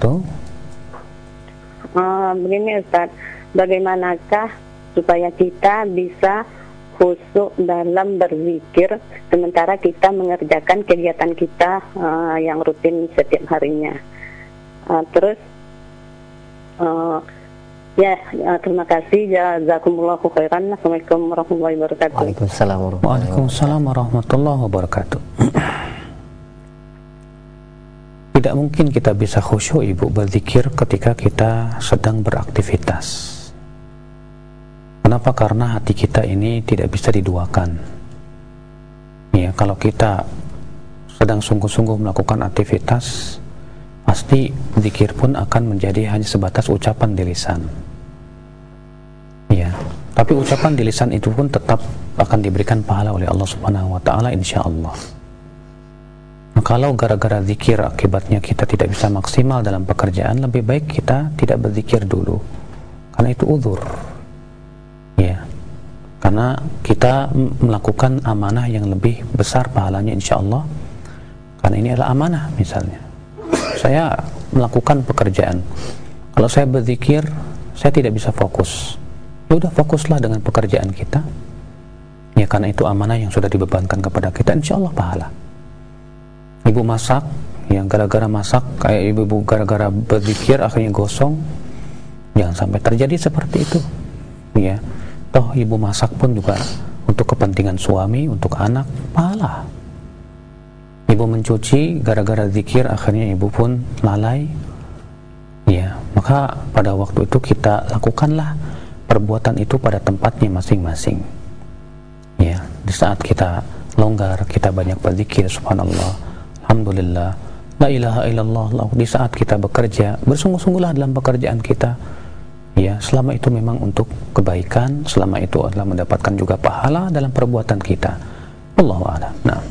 wabarakatuh. Begini Ustaz, bagaimanakah supaya kita bisa khusyuk dalam berzikir sementara kita mengerjakan kegiatan kita yang rutin setiap harinya? Terus terima kasih, jazakumullahu khairan. Assalamualaikum warahmatullahi wabarakatuh. Waalaikumsalam warahmatullahi wabarakatuh. Tidak mungkin kita bisa khusyuk Ibu berzikir ketika kita sedang beraktivitas. Kenapa? Karena hati kita ini tidak bisa diduakan. Ya, kalau kita sedang sungguh-sungguh melakukan aktivitas, pasti zikir pun akan menjadi hanya sebatas ucapan di lisan. Ya, tapi ucapan di lisan itu pun tetap akan diberikan pahala oleh Allah Subhanahu wa taala insyaallah. Nah, kalau gara-gara zikir akibatnya kita tidak bisa maksimal dalam pekerjaan, lebih baik kita tidak berzikir dulu. Karena itu uzur. Ya. Karena kita melakukan amanah yang lebih besar pahalanya insyaallah. Karena ini adalah amanah misalnya. Saya melakukan pekerjaan. Kalau saya berzikir, saya tidak bisa fokus. Ya udah, fokuslah dengan pekerjaan kita. Ya, karena itu amanah yang sudah dibebankan kepada kita, insyaallah pahala. Ibu masak, yang gara-gara masak kayak ibu gara-gara berzikir akhirnya gosong, jangan sampai terjadi seperti itu. Ya, toh ibu masak pun juga untuk kepentingan suami, untuk anak, pahala. Ibu mencuci gara-gara zikir akhirnya ibu pun lalai. Ya, maka pada waktu itu kita lakukanlah perbuatan itu pada tempatnya masing-masing. Ya, di saat kita longgar, kita banyak berzikir, subhanallah, alhamdulillah, la ilaha illallah. Di saat kita bekerja, bersungguh-sungguhlah dalam pekerjaan kita. Ya, selama itu memang untuk kebaikan, selama itu adalah mendapatkan juga pahala dalam perbuatan kita. Allahu a'lam. Nah.